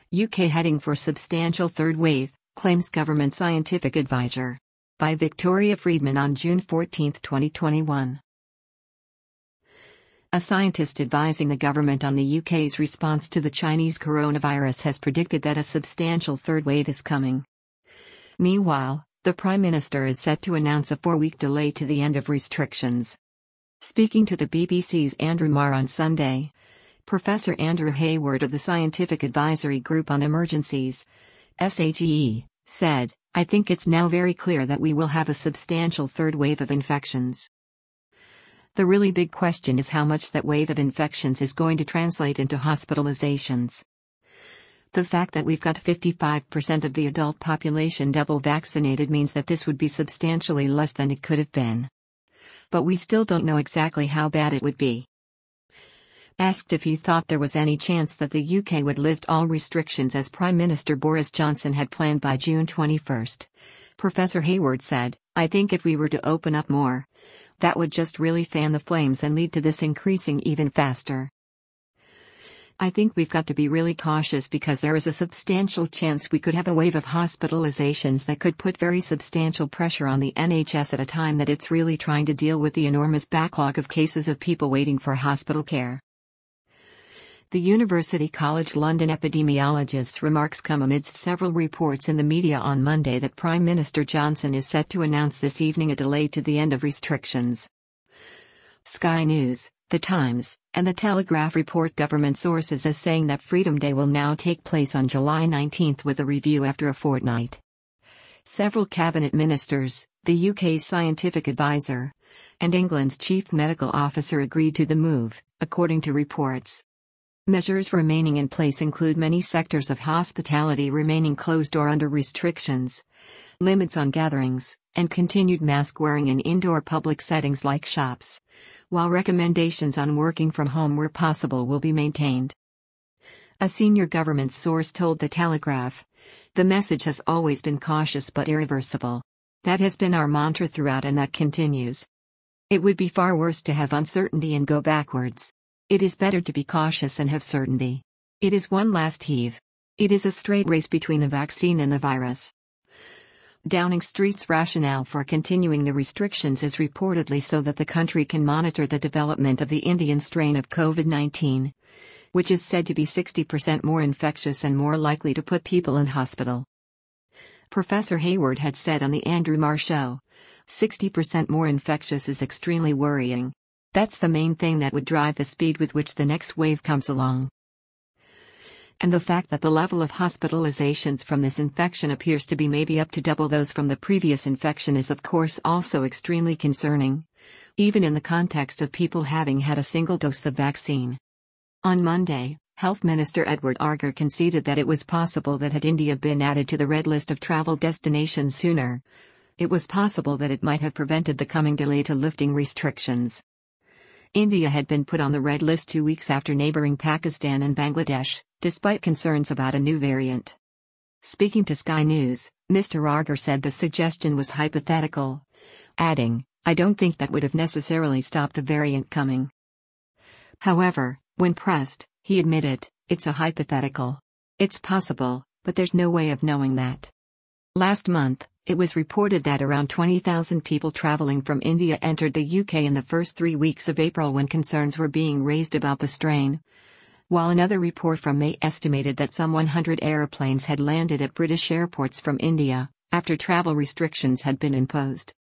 UK heading for substantial third wave, claims government scientific advisor. By Victoria Friedman on June 14, 2021. A scientist advising the government on the UK's response to the Chinese coronavirus has predicted that a substantial third wave is coming. Meanwhile, the Prime Minister is set to announce a 4-week delay to the end of restrictions. Speaking to the BBC's Andrew Marr on Sunday, Professor Andrew Hayward of the Scientific Advisory Group on Emergencies, SAGE, said, "I think it's now very clear that we will have a substantial third wave of infections. The really big question is how much that wave of infections is going to translate into hospitalizations. The fact that we've got 55% of the adult population double vaccinated means that this would be substantially less than it could have been. But we still don't know exactly how bad it would be." Asked if he thought there was any chance that the UK would lift all restrictions as Prime Minister Boris Johnson had planned by June 21, Professor Hayward said, "I think if we were to open up more, that would just really fan the flames and lead to this increasing even faster. I think we've got to be really cautious because there is a substantial chance we could have a wave of hospitalizations that could put very substantial pressure on the NHS at a time that it's really trying to deal with the enormous backlog of cases of people waiting for hospital care." The University College London epidemiologist's remarks come amidst several reports in the media on Monday that Prime Minister Johnson is set to announce this evening a delay to the end of restrictions. Sky News, The Times, and The Telegraph report government sources as saying that Freedom Day will now take place on July 19 with a review after a fortnight. Several cabinet ministers, the UK's scientific advisor, and England's chief medical officer agreed to the move, according to reports. Measures remaining in place include many sectors of hospitality remaining closed or under restrictions, limits on gatherings, and continued mask wearing in indoor public settings like shops, while recommendations on working from home where possible will be maintained. A senior government source told The Telegraph, "The message has always been cautious but irreversible. That has been our mantra throughout and that continues. It would be far worse to have uncertainty and go backwards. It is better to be cautious and have certainty. It is one last heave. It is a straight race between the vaccine and the virus." Downing Street's rationale for continuing the restrictions is reportedly so that the country can monitor the development of the Indian strain of COVID-19, which is said to be 60% more infectious and more likely to put people in hospital. Professor Hayward had said on the Andrew Marr Show, 60% more infectious is extremely worrying. That's the main thing that would drive the speed with which the next wave comes along. And the fact that the level of hospitalizations from this infection appears to be maybe up to double those from the previous infection is of course also extremely concerning, even in the context of people having had a single dose of vaccine. On Monday, Health Minister Edward Argar conceded that it was possible that had India been added to the red list of travel destinations sooner, it was possible that it might have prevented the coming delay to lifting restrictions. India had been put on the red list 2 weeks after neighboring Pakistan and Bangladesh, despite concerns about a new variant. Speaking to Sky News, Mr. Argar said the suggestion was hypothetical, adding, "I don't think that would have necessarily stopped the variant coming." However, when pressed, he admitted, "It's a hypothetical. It's possible, but there's no way of knowing that." Last month, it was reported that around 20,000 people traveling from India entered the UK in the first 3 weeks of April when concerns were being raised about the strain, while another report from May estimated that some 100 aeroplanes had landed at British airports from India, after travel restrictions had been imposed.